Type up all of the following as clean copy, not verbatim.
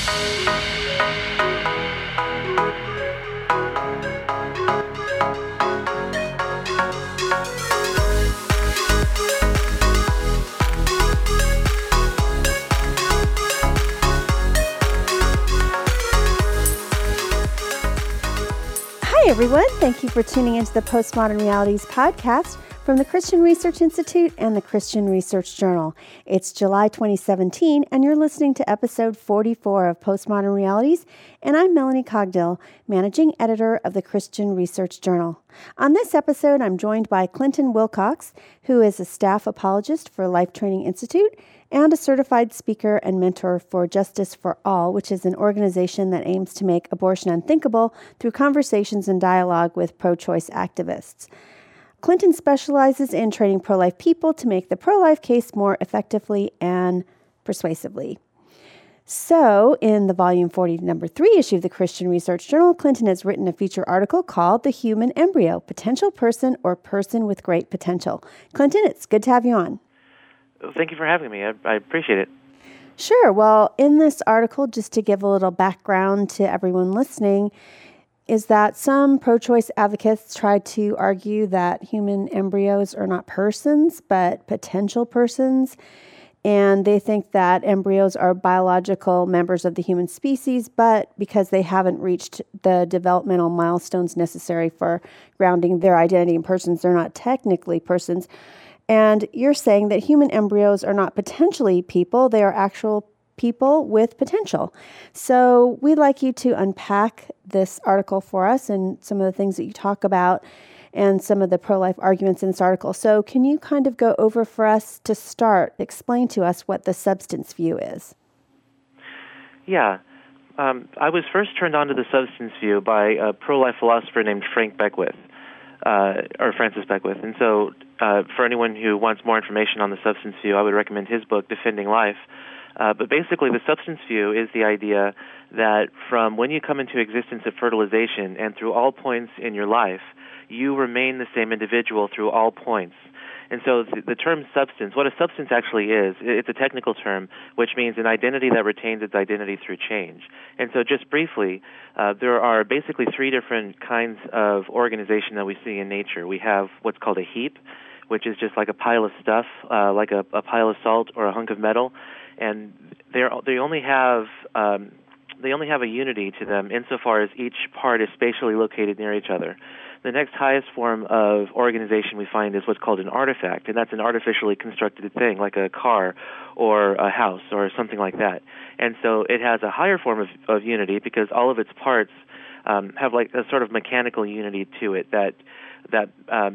Hi, everyone. Thank you for tuning into the Postmodern Realities podcast from the Christian Research Institute and the Christian Research Journal. It's July 2017, and you're listening to episode 44 of Postmodern Realities, and I'm Melanie Cogdill, managing editor of the Christian Research Journal. On this episode, I'm joined by Clinton Wilcox, who is a staff apologist for Life Training Institute and a certified speaker and mentor for Justice for All, which is an organization that aims to make abortion unthinkable through conversations and dialogue with pro-choice activists. Clinton specializes in training pro-life people to make the pro-life case more effectively and persuasively. So, in the volume 40, number 3 issue of the Christian Research Journal, Clinton has written a feature article called The Human Embryo, Potential Person or Person with Great Potential. Clinton, it's good to have you on. Thank you for having me. I appreciate it. Sure. Well, in this article, just to give a little background to everyone listening, is that some pro-choice advocates try to argue that human embryos are not persons, but potential persons. And they think that embryos are biological members of the human species, but because they haven't reached the developmental milestones necessary for grounding their identity in persons, they're not technically persons. And you're saying that human embryos are not potentially people, they are actual people with potential. So we'd like you to unpack this article for us and some of the things that you talk about and some of the pro-life arguments in this article. So can you kind of go over for us to start, explain to us what the substance view is? Yeah. I was first turned on to the substance view by a pro-life philosopher named Francis Beckwith. And so for anyone who wants more information on the substance view, I would recommend his book, Defending Life. But basically, the substance view is the idea that from when you come into existence at fertilization and through all points in your life, you remain the same individual through all points. And so the term substance, what a substance actually is, it's a technical term, which means an identity that retains its identity through change. And so just briefly, there are basically three different kinds of organization that we see in nature. We have what's called a heap, which is just like a pile of stuff, like a pile of salt or a hunk of metal, and they only have a unity to them insofar as each part is spatially located near each other. The next highest form of organization we find is what's called an artifact, and that's an artificially constructed thing, like a car or a house or something like that. And so it has a higher form of unity because all of its parts have like a sort of mechanical unity to it that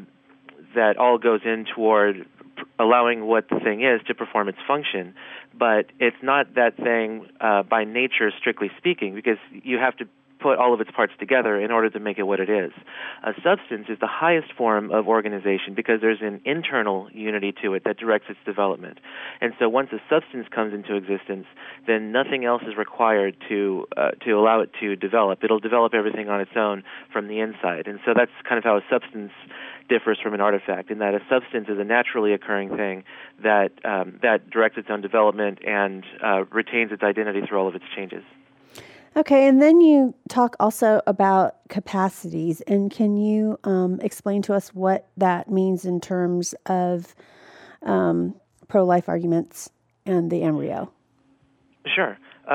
all goes in toward allowing what the thing is to perform its function. But it's not that thing by nature, strictly speaking, because you have to put all of its parts together in order to make it what it is. A substance is the highest form of organization because there's an internal unity to it that directs its development. And so once a substance comes into existence, then nothing else is required to allow it to develop. It'll develop everything on its own from the inside. And so that's kind of how a substance differs from an artifact, in that a substance is a naturally occurring thing that directs its own development and retains its identity through all of its changes. Okay, and then you talk also about capacities, and can you explain to us what that means in terms of pro-life arguments and the embryo? Sure.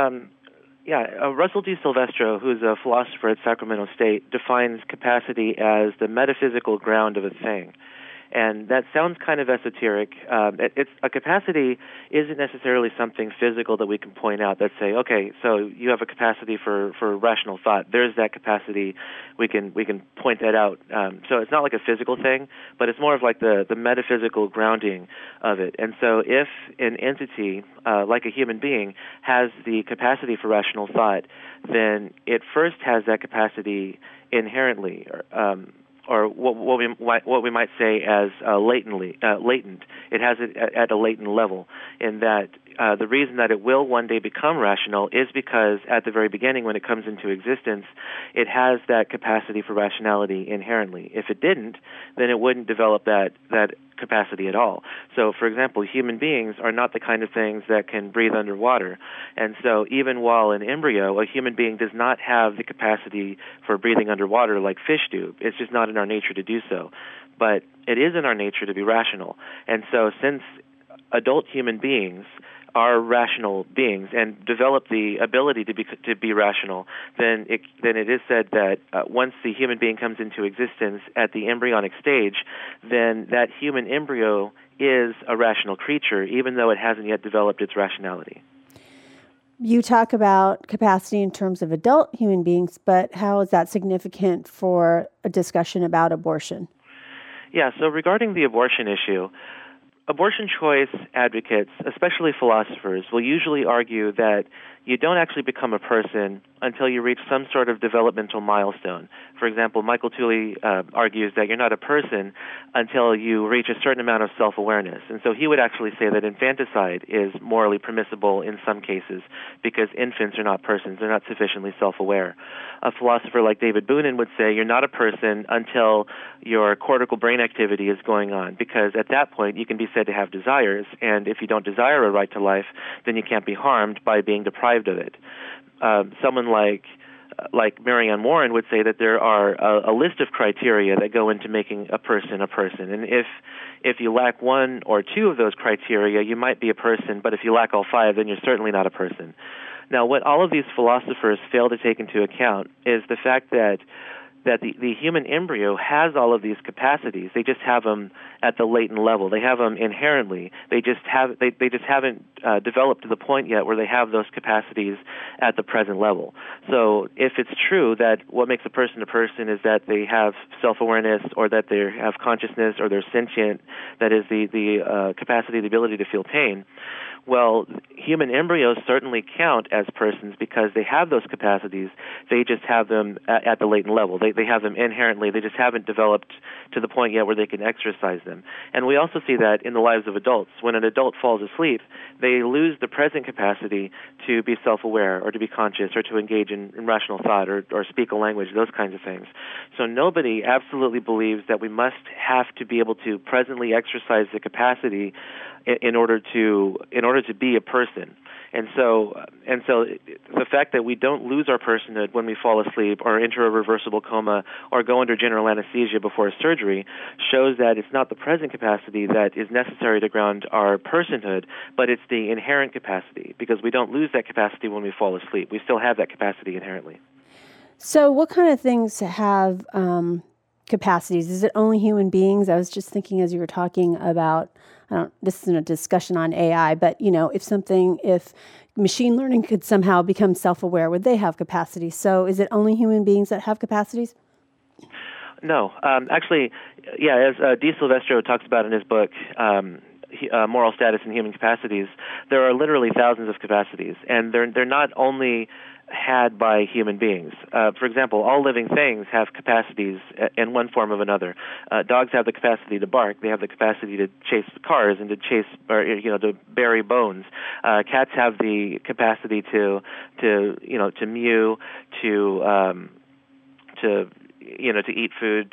Russell D. Silvestro, who's a philosopher at Sacramento State, defines capacity as the metaphysical ground of a thing. And that sounds kind of esoteric. It's a capacity isn't necessarily something physical that we can point out that say, okay, so you have a capacity for rational thought. There's that capacity. We can point that out. So it's not like a physical thing, but it's more of like the metaphysical grounding of it. And so if an entity, like a human being, has the capacity for rational thought, then it first has that capacity inherently, or what we might say as latent. It has it at a latent level, in that the reason that it will one day become rational is because at the very beginning, when it comes into existence, it has that capacity for rationality inherently. If it didn't, then it wouldn't develop that capacity at all. So, for example, human beings are not the kind of things that can breathe underwater. And so even while an embryo, a human being does not have the capacity for breathing underwater like fish do. It's just not in our nature to do so. But it is in our nature to be rational. And so since adult human beings are rational beings and develop the ability to be rational, then it is said that once the human being comes into existence at the embryonic stage, then that human embryo is a rational creature, even though it hasn't yet developed its rationality. You talk about capacity in terms of adult human beings, but how is that significant for a discussion about abortion? Yeah, so regarding the abortion issue, abortion choice advocates, especially philosophers, will usually argue that you don't actually become a person until you reach some sort of developmental milestone. For example, Michael Tooley argues that you're not a person until you reach a certain amount of self-awareness. And so he would actually say that infanticide is morally permissible in some cases because infants are not persons. They're not sufficiently self-aware. A philosopher like David Boonin would say you're not a person until your cortical brain activity is going on, because at that point you can be said to have desires, and if you don't desire a right to life, then you can't be harmed by being deprived of it. Someone like Marianne Warren would say that there are a list of criteria that go into making a person, and if you lack one or two of those criteria, you might be a person, but if you lack all five, then you're certainly not a person. Now, what all of these philosophers fail to take into account is the fact that the human embryo has all of these capacities. They just have them at the latent level. They have them inherently. They just haven't developed to the point yet where they have those capacities at the present level. So if it's true that what makes a person is that they have self-awareness, or that they have consciousness, or they're sentient, that is the capacity, the ability to feel pain, well, human embryos certainly count as persons because they have those capacities. They just have them at the latent level. They have them inherently. They just haven't developed to the point yet where they can exercise them. And we also see that in the lives of adults. When an adult falls asleep, they lose the present capacity to be self-aware or to be conscious or to engage in rational thought or speak a language, those kinds of things. So nobody absolutely believes that we must have to be able to presently exercise the capacity in order to be a person. And so the fact that we don't lose our personhood when we fall asleep or enter a reversible coma or go under general anesthesia before surgery shows that it's not the present capacity that is necessary to ground our personhood, but it's the inherent capacity, because we don't lose that capacity when we fall asleep. We still have that capacity inherently. So what kind of things have capacities? Is it only human beings? I was just thinking as you were talking about, this isn't a discussion on AI, but if machine learning could somehow become self-aware, would they have capacities? So is it only human beings that have capacities? No. Actually, as Di Silvestro talks about in his book, Moral Status and Human Capacities, there are literally thousands of capacities, and they're not only had by human beings. For example, all living things have capacities in one form or another. Dogs have the capacity to bark. They have the capacity to chase cars and to bury bones. Cats have the capacity to mew, to eat food,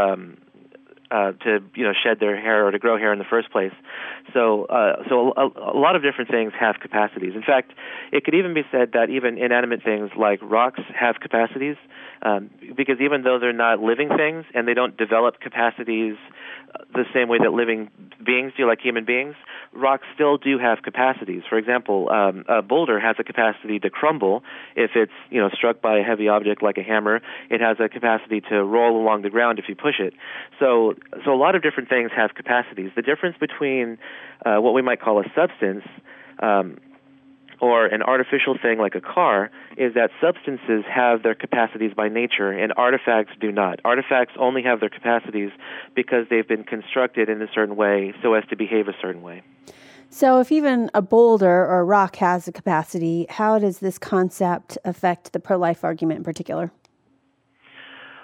to shed their hair or to grow hair in the first place. So a lot of different things have capacities. In fact, it could even be said that even inanimate things like rocks have capacities, because even though they're not living things and they don't develop capacities the same way that living beings do, like human beings, rocks still do have capacities. For example, a boulder has a capacity to crumble if it's struck by a heavy object like a hammer. It has a capacity to roll along the ground if you push it. So a lot of different things have capacities. The difference between what we might call a substance or an artificial thing like a car is that substances have their capacities by nature and artifacts do not. Artifacts only have their capacities because they've been constructed in a certain way so as to behave a certain way. So if even a boulder or a rock has a capacity, how does this concept affect the pro-life argument in particular?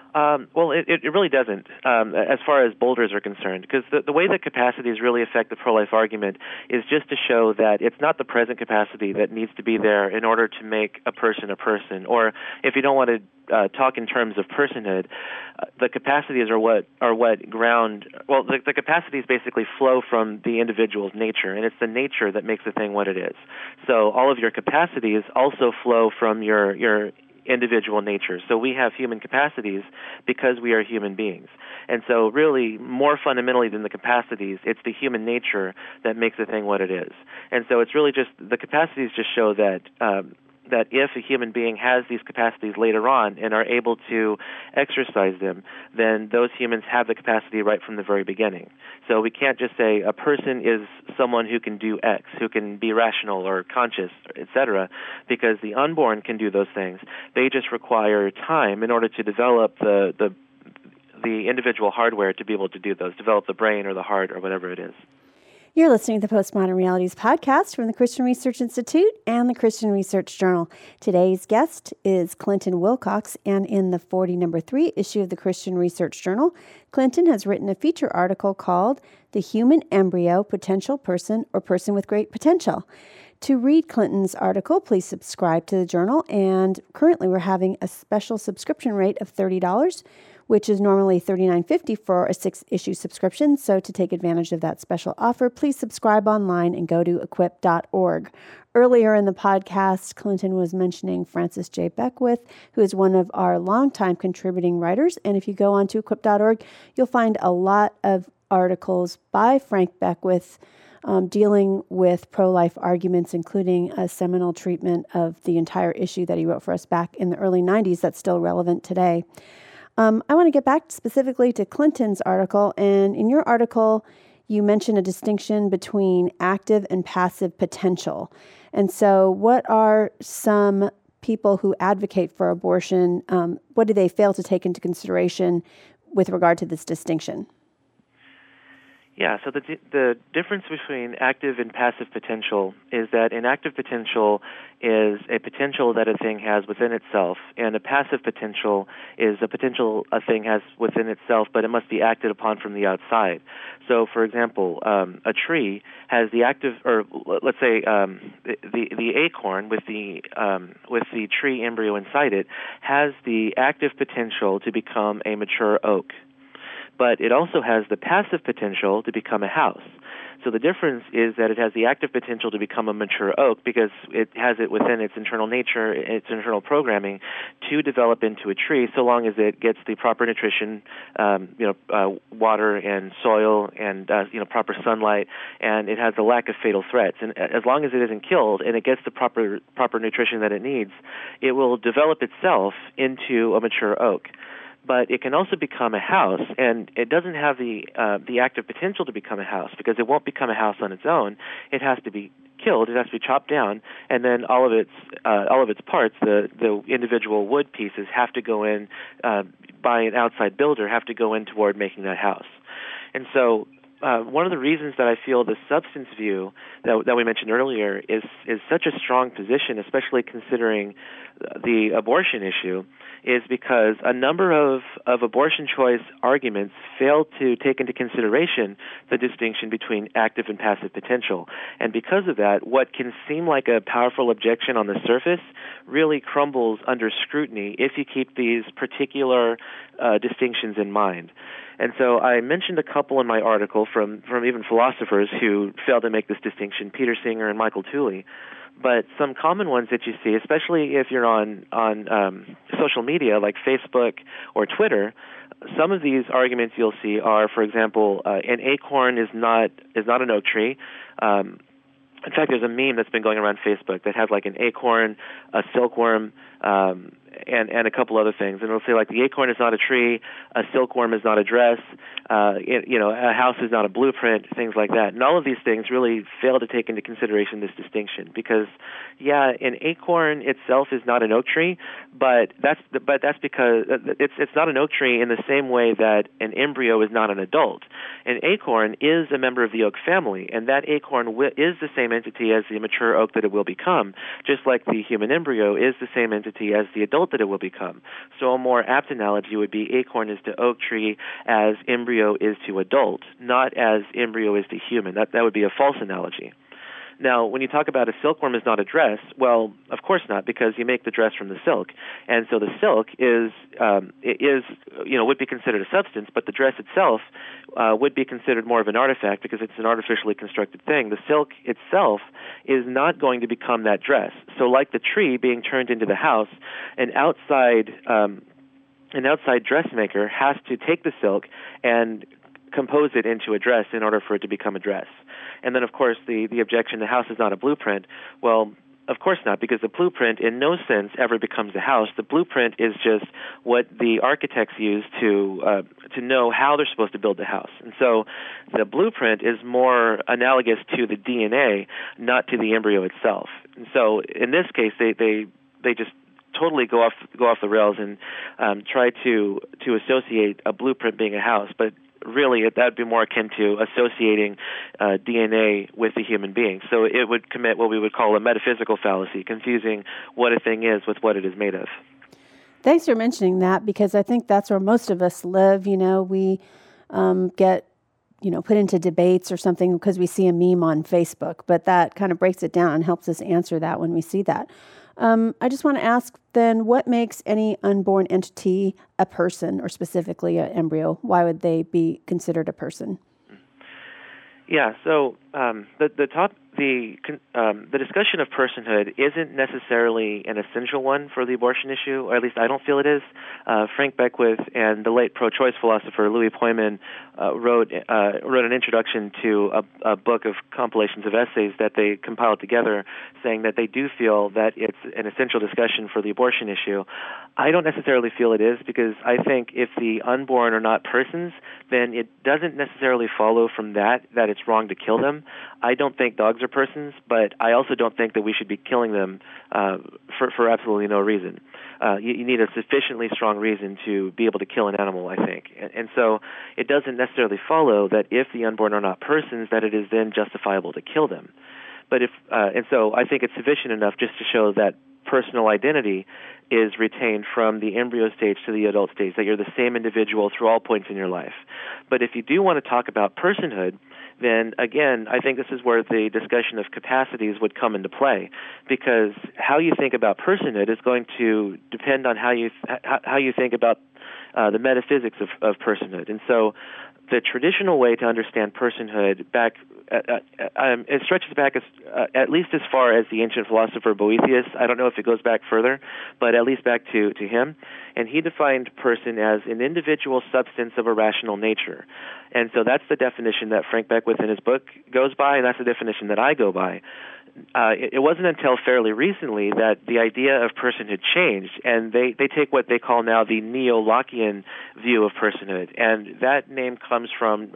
Well, it really doesn't, as far as boulders are concerned, because the way that capacities really affect the pro-life argument is just to show that it's not the present capacity that needs to be there in order to make a person, or if you don't want to talk in terms of personhood, the capacities are what ground. Well, the capacities basically flow from the individual's nature, and it's the nature that makes the thing what it is. So all of your capacities also flow from your individual nature. So we have human capacities because we are human beings. And so really, more fundamentally than the capacities, it's the human nature that makes the thing what it is. And so it's really just, the capacities just show that that if a human being has these capacities later on and are able to exercise them, then those humans have the capacity right from the very beginning. So we can't just say a person is someone who can do X, who can be rational or conscious, etc., because the unborn can do those things. They just require time in order to develop the individual hardware to be able to do those, develop the brain or the heart or whatever it is. You're listening to the Postmodern Realities podcast from the Christian Research Institute and the Christian Research Journal. Today's guest is Clinton Wilcox, and in the 40-3 issue of the Christian Research Journal, Clinton has written a feature article called The Human Embryo, Potential Person or Person with Great Potential. To read Clinton's article, please subscribe to the journal, and currently we're having a special subscription rate of $30, which is normally $39.50 for a 6-issue subscription. So to take advantage of that special offer, please subscribe online and go to equip.org. Earlier in the podcast, Clinton was mentioning Francis J. Beckwith, who is one of our longtime contributing writers. And if you go on to equip.org, you'll find a lot of articles by Frank Beckwith dealing with pro-life arguments, including a seminal treatment of the entire issue that he wrote for us back in the early 90s that's still relevant today. I want to get back specifically to Clinton's article, and in your article, you mention a distinction between active and passive potential. And so what are some people who advocate for abortion, what do they fail to take into consideration with regard to this distinction? Yeah, so the difference between active and passive potential is that an active potential is a potential that a thing has within itself, and a passive potential is a potential a thing has within itself, but it must be acted upon from the outside. So, for example, a tree has the active, or let's say the acorn with the tree embryo inside it has the active potential to become a mature oak. But it also has the passive potential to become a house. So the difference is that it has the active potential to become a mature oak because it has it within its internal nature, its internal programming, to develop into a tree, so long as it gets the proper nutrition, water and soil and proper sunlight, and it has the lack of fatal threats. And as long as it isn't killed and it gets the proper nutrition that it needs, it will develop itself into a mature oak. But it can also become a house, and it doesn't have the active potential to become a house because it won't become a house on its own. It has to be killed. It has to be chopped down, and then all of its parts, the individual wood pieces, have to go in by an outside builder, have to go in toward making that house. And so one of the reasons that I feel the substance view that we mentioned earlier is such a strong position, especially considering the abortion issue, is because a number of abortion choice arguments fail to take into consideration the distinction between active and passive potential. And because of that, what can seem like a powerful objection on the surface really crumbles under scrutiny if you keep these particular distinctions in mind. And so I mentioned a couple in my article from even philosophers who failed to make this distinction, Peter Singer and Michael Tooley. But some common ones that you see, especially if you're on social media like Facebook or Twitter, some of these arguments you'll see are, for example, an acorn is not an oak tree. In fact, there's a meme that's been going around Facebook that has like an acorn, a silkworm, and a couple other things. And it'll say like the acorn is not a tree, a silkworm is not a dress, a house is not a blueprint, things like that. And all of these things really fail to take into consideration this distinction because, yeah, an acorn itself is not an oak tree, but that's because it's not an oak tree in the same way that an embryo is not an adult. An acorn is a member of the oak family, and that acorn is the same entity as the mature oak that it will become, just like the human embryo is the same entity entity as the adult that it will become. So a more apt analogy would be acorn is to oak tree as embryo is to adult, not as embryo is to human. That would be a false analogy. Now, when you talk about a silkworm is not a dress, well, of course not, because you make the dress from the silk, and so the silk would be considered a substance, but the dress itself would be considered more of an artifact because it's an artificially constructed thing. The silk itself is not going to become that dress. So, like the tree being turned into the house, an outside dressmaker has to take the silk and compose it into a dress in order for it to become a dress. And then, of course, the objection, the house is not a blueprint. Well, of course not, because the blueprint in no sense ever becomes a house. The blueprint is just what the architects use to know how they're supposed to build the house. And so the blueprint is more analogous to the DNA, not to the embryo itself. And so in this case, they just totally go off the rails and try to associate a blueprint being a house, but really that would be more akin to associating DNA with the human being. So it would commit what we would call a metaphysical fallacy, confusing what a thing is with what it is made of. Thanks for mentioning that, because I think that's where most of us live. We get put into debates or something because we see a meme on Facebook, but that kind of breaks it down and helps us answer that when we see that. I just want to ask then, what makes any unborn entity a person, or specifically an embryo? Why would they be considered a person? Yeah, so the discussion of personhood isn't necessarily an essential one for the abortion issue, or at least I don't feel it is. Frank Beckwith and the late pro-choice philosopher Louis Poyman wrote an introduction to a book of compilations of essays that they compiled together, saying that they do feel that it's an essential discussion for the abortion issue. I don't necessarily feel it is, because I think if the unborn are not persons, then it doesn't necessarily follow from that it's wrong to kill them. I don't think dogs are persons, but I also don't think that we should be killing them for absolutely no reason. You need a sufficiently strong reason to be able to kill an animal, I think. And so it doesn't necessarily follow that if the unborn are not persons, that it is then justifiable to kill them. But and so I think it's sufficient enough just to show that personal identity is retained from the embryo stage to the adult stage, that you're the same individual through all points in your life. But if you do want to talk about personhood, then again, I think this is where the discussion of capacities would come into play, because how you think about personhood is going to depend on how you think about the metaphysics of personhood. And so the traditional way to understand personhood it stretches back at least as far as the ancient philosopher Boethius. I don't know if it goes back further, but at least back to him. And he defined person as an individual substance of a rational nature. And so that's the definition that Frank Beckwith in his book goes by, and that's the definition that I go by. It wasn't until fairly recently that the idea of personhood changed, and they take what they call now the Neo-Lockean view of personhood, and that name comes from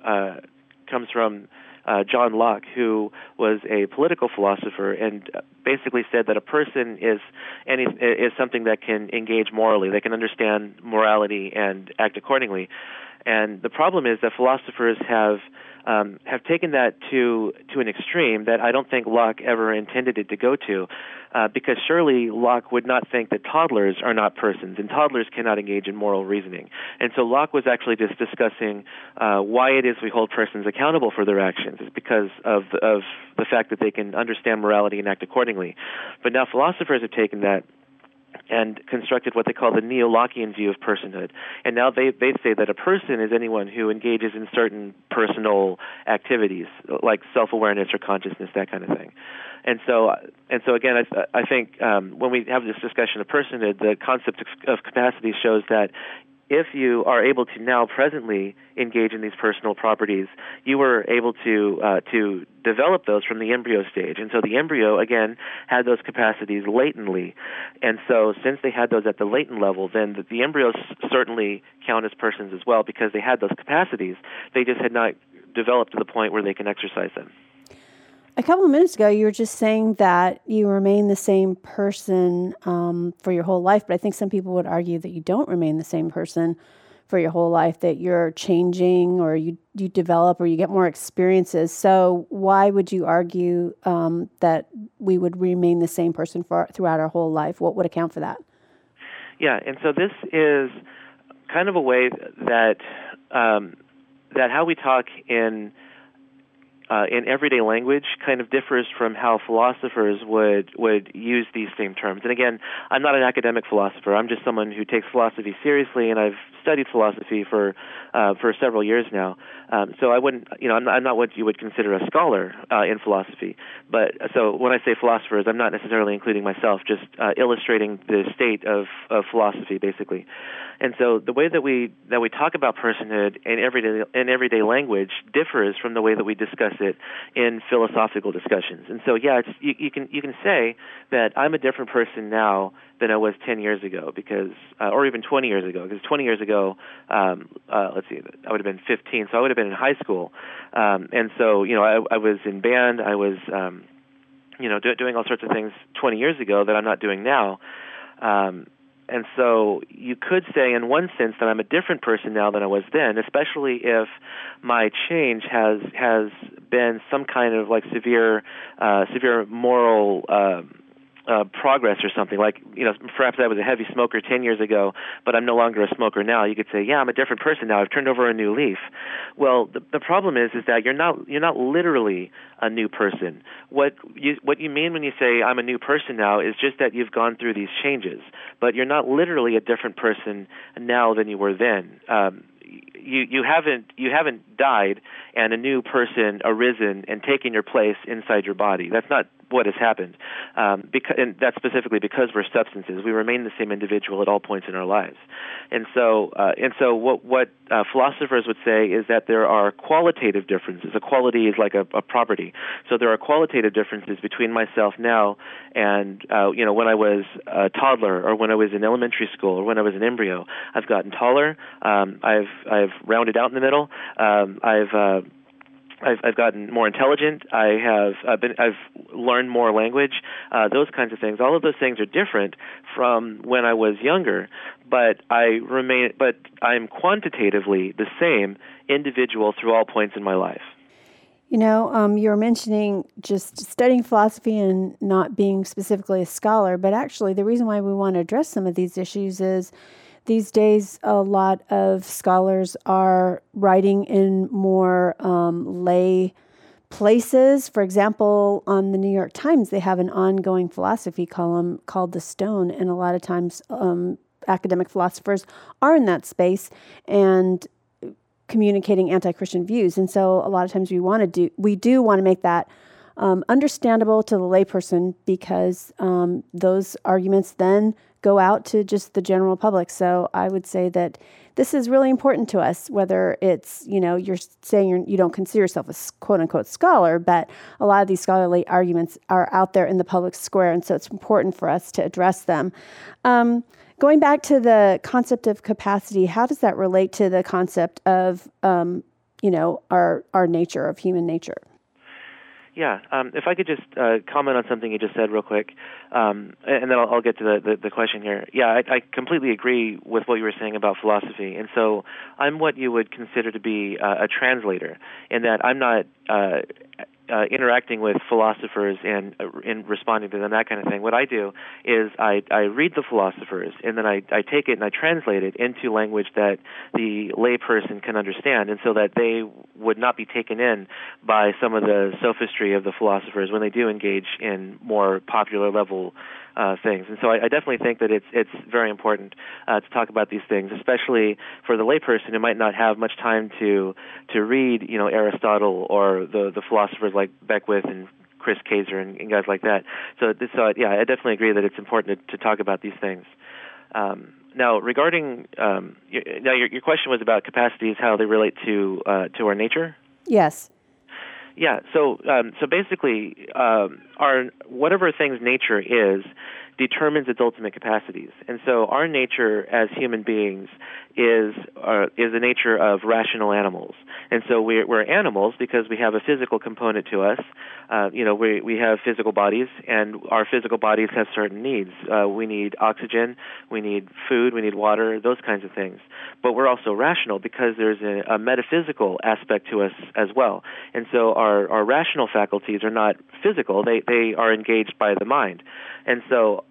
John Locke, who was a political philosopher and basically said that a person is something that can engage morally, they can understand morality and act accordingly. And the problem is that philosophers have taken that to an extreme that I don't think Locke ever intended it to go to, because surely Locke would not think that toddlers are not persons, and toddlers cannot engage in moral reasoning. And so Locke was actually just discussing why it is we hold persons accountable for their actions. It's because of the fact that they can understand morality and act accordingly. But now philosophers have taken that and constructed what they call the Neo-Lockean view of personhood. And now they say that a person is anyone who engages in certain personal activities, like self-awareness or consciousness, that kind of thing. And so again, I think when we have this discussion of personhood, the concept of capacity shows that if you are able to now presently engage in these personal properties, you were able to develop those from the embryo stage. And so the embryo, again, had those capacities latently. And so since they had those at the latent level, then the embryos certainly count as persons as well, because they had those capacities. They just had not developed to the point where they can exercise them. A couple of minutes ago, you were just saying that you remain the same person for your whole life, but I think some people would argue that you don't remain the same person for your whole life, that you're changing, or you develop, or you get more experiences. So why would you argue that we would remain the same person throughout our whole life? What would account for that? Yeah, and so this is kind of a way that that how we talk in everyday language kind of differs from how philosophers would use these same terms. And again, I'm not an academic philosopher. I'm just someone who takes philosophy seriously, and I've studied philosophy for several years now. So I wouldn't, I'm not what you would consider a scholar in philosophy. But so when I say philosophers, I'm not necessarily including myself, just illustrating the state of philosophy, basically. And so the way that we talk about personhood in everyday language differs from the way that we discuss it in philosophical discussions. And so you can say that I'm a different person now than I was 10 years ago, because or even 20 years ago, because 20 years ago, let's see, I would have been 15, so I would have been in high school, and so I was in band, I was doing all sorts of things 20 years ago that I'm not doing now. And so you could say in one sense that I'm a different person now than I was then, especially if my change has been some kind of like severe moral progress or something. Like, perhaps I was a heavy smoker 10 years ago, but I'm no longer a smoker now. You could say, yeah, I'm a different person now. I've turned over a new leaf. Well, the problem is that you're not literally a new person. What you mean when you say I'm a new person now is just that you've gone through these changes, but you're not literally a different person now than you were then. You haven't died and a new person arisen and taken your place inside your body. That's not what has happened, and that's specifically because we're substances. We remain the same individual at all points in our lives, and so what philosophers would say is that there are qualitative differences. A quality is like a property, so there are qualitative differences between myself now and when I was a toddler, or when I was in elementary school, or when I was an embryo. I've gotten taller. I've rounded out in the middle. I've gotten more intelligent. I've learned more language. Those kinds of things. All of those things are different from when I was younger, but I'm quantitatively the same individual through all points in my life. You're mentioning just studying philosophy and not being specifically a scholar, but actually the reason why we want to address some of these issues is these days a lot of scholars are writing in more lay places. For example, on the New York Times, they have an ongoing philosophy column called The Stone, and a lot of times academic philosophers are in that space and communicating anti-Christian views. And so a lot of times we do want to make that understandable to the layperson, because those arguments then go out to just the general public. So I would say that this is really important to us, whether it's, you're saying you don't consider yourself a quote-unquote scholar, but a lot of these scholarly arguments are out there in the public square, and so it's important for us to address them. Going back to the concept of capacity, how does that relate to the concept of, our nature, of human nature? Yeah, if I could just comment on something you just said real quick, and then I'll get to the question here. Yeah, I completely agree with what you were saying about philosophy, and so I'm what you would consider to be a translator, in that I'm not interacting with philosophers and in responding to them, that kind of thing. What I do is I read the philosophers, and then I take it and I translate it into language that the layperson can understand, and so that they would not be taken in by some of the sophistry of the philosophers when they do engage in more popular level things. And so I definitely think that it's very important to talk about these things, especially for the layperson who might not have much time to read, Aristotle or the philosophers like Beckwith and Chris Kaiser and guys like that. So I definitely agree that it's important to talk about these things. Now, regarding your question was about capacities, how they relate to our nature. Yes. Yeah. So basically, our whatever thing's nature is determines its ultimate capacities, and so our nature as human beings is the nature of rational animals, and so we're animals because we have a physical component to us. We have physical bodies, and our physical bodies have certain needs. We need oxygen, we need food, we need water, those kinds of things. But we're also rational because there's a metaphysical aspect to us as well. And so our rational faculties are not physical, they are engaged by the mind. And so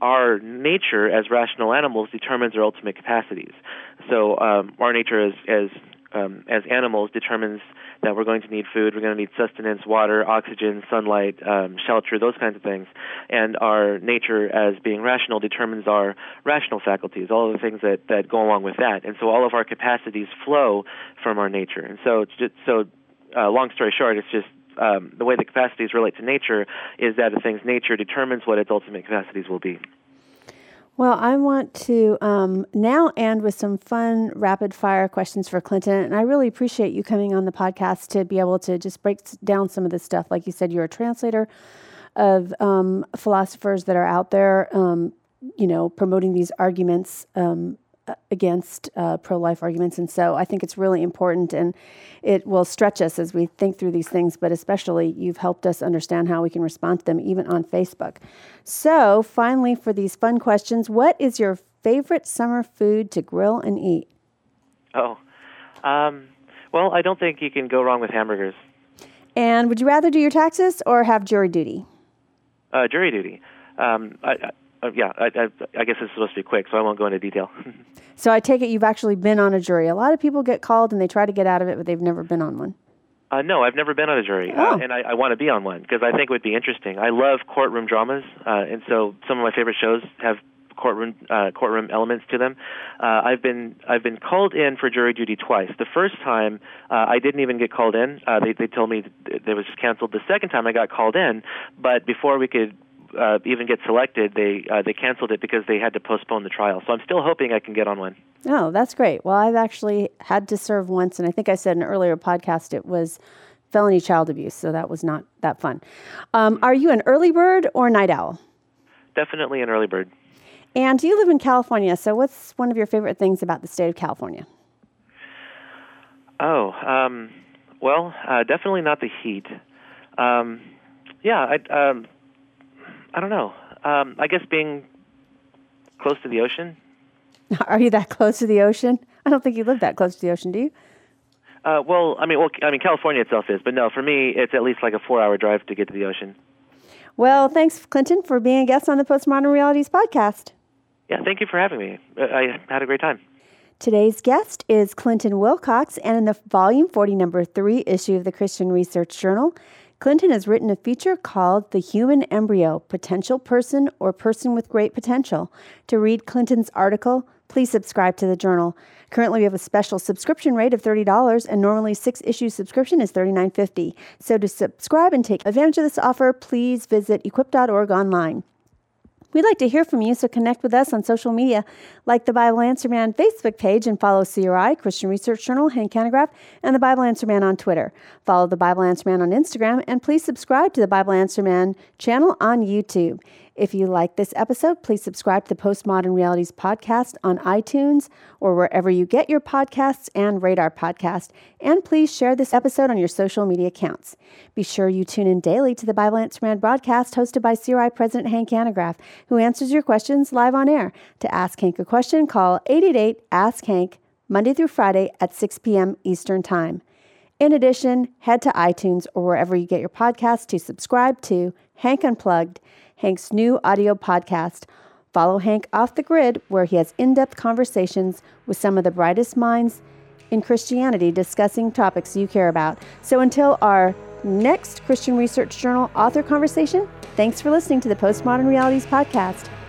our nature as rational animals determines our ultimate capacities. So our nature as animals determines that we're going to need food, we're going to need sustenance, water, oxygen, sunlight, shelter, those kinds of things. And our nature as being rational determines our rational faculties, all of the things that go along with that. And so all of our capacities flow from our nature. And so it's just, long story short, it's just the way the capacities relate to nature is that a thing's nature determines what its ultimate capacities will be. Well, I want to now end with some fun rapid-fire questions for Clinton, and I really appreciate you coming on the podcast to be able to just break down some of this stuff. Like you said, you're a translator of philosophers that are out there, promoting these arguments against pro-life arguments, and so I think it's really important, and it will stretch us as we think through these things, but especially you've helped us understand how we can respond to them even on Facebook. So finally, for these fun questions, what is your favorite summer food to grill and eat? Well, I don't think you can go wrong with hamburgers. And would you rather do your taxes or have jury duty? Jury duty. I guess this is supposed to be quick, so I won't go into detail. So I take it you've actually been on a jury. A lot of people get called and they try to get out of it, but they've never been on one. No, I've never been on a jury, and I want to be on one because I think it would be interesting. I love courtroom dramas, and so some of my favorite shows have courtroom elements to them. I've been called in for jury duty twice. The first time I didn't even get called in. They told me that it was canceled. The second time I got called in, but before we could even get selected, they canceled it because they had to postpone the trial. So I'm still hoping I can get on one. Oh, that's great. Well, I've actually had to serve once, and I think I said in an earlier podcast it was felony child abuse, so that was not that fun. Are you an early bird or night owl? Definitely an early bird. And you live in California, so what's one of your favorite things about the state of California? Definitely not the heat. I don't know. I guess being close to the ocean. Are you that close to the ocean? I don't think you live that close to the ocean, do you? California itself is, but no, for me, it's at least like a 4-hour drive to get to the ocean. Well, thanks, Clinton, for being a guest on the Postmodern Realities podcast. Yeah, thank you for having me. I had a great time. Today's guest is Clinton Wilcox, and in the Volume 40, Number 3 issue of the Christian Research Journal, Clinton has written a feature called The Human Embryo, Potential Person or Person with Great Potential. To read Clinton's article, please subscribe to the journal. Currently, we have a special subscription rate of $30, and normally 6-issue subscription is $39.50. So to subscribe and take advantage of this offer, please visit equip.org online. We'd like to hear from you, so connect with us on social media, like the Bible Answer Man Facebook page, and follow CRI, Christian Research Journal, Hank Hanegraaff, and the Bible Answer Man on Twitter. Follow the Bible Answer Man on Instagram, and please subscribe to the Bible Answer Man channel on YouTube. If you like this episode, please subscribe to the Postmodern Realities podcast on iTunes or wherever you get your podcasts, and rate our podcast. And please share this episode on your social media accounts. Be sure you tune in daily to the Bible Answer Man broadcast hosted by CRI President Hank Hanegraaff, who answers your questions live on air. To ask Hank a question, call 888-ASK-HANK, Monday through Friday at 6 p.m. Eastern Time. In addition, head to iTunes or wherever you get your podcasts to subscribe to Hank Unplugged, Hank's new audio podcast. Follow Hank Off the Grid, where he has in-depth conversations with some of the brightest minds in Christianity discussing topics you care about. So until our next Christian Research Journal author conversation, thanks for listening to the Postmodern Realities podcast.